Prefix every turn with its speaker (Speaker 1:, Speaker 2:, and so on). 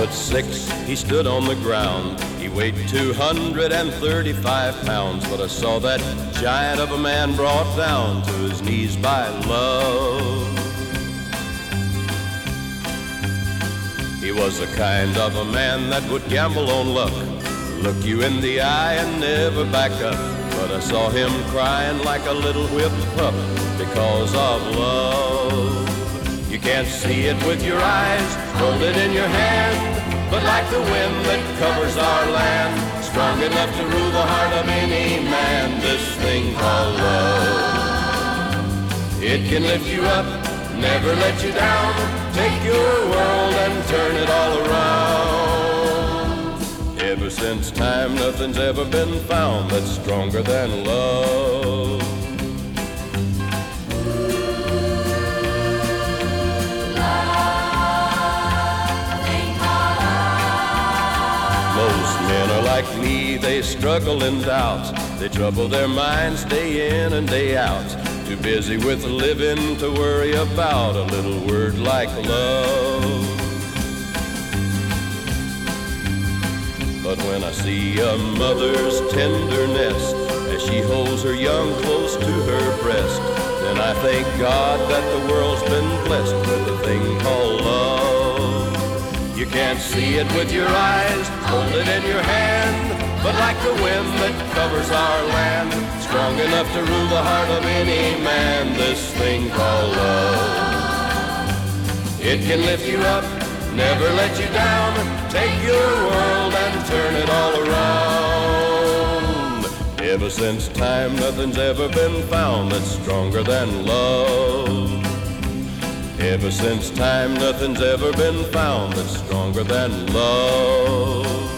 Speaker 1: 6 he stood on the ground. He weighed 235 pounds, but I saw that giant of a man brought down to his knees by love. He was the kind of a man that would gamble on luck, look you in the eye and never back up. But I saw him crying like a little whipped pup because of love. You can't see it with your eyes, hold it in your hand, but like the wind that covers our land, strong enough to rule the heart of any man, this thing called love. It can lift you up, never let you down, take your world and turn it all around. Ever since time, nothing's ever been found that's stronger than love. Most men are like me, they struggle in doubt. They trouble their minds day in and day out. Too busy with living to worry about a little word like love. But when I see a mother's tenderness as she holds her young close to her breast, then I thank God that the world's been blessed with a thing called love. You can't see it with your eyes, hold it in your hand, but like the wind that covers our land, strong enough to rule the heart of any man, this thing called love. It can lift you up, never let you down, take your world and turn it all around. Ever since time, nothing's ever been found that's stronger than love. Ever since time, nothing's ever been found that's stronger than love.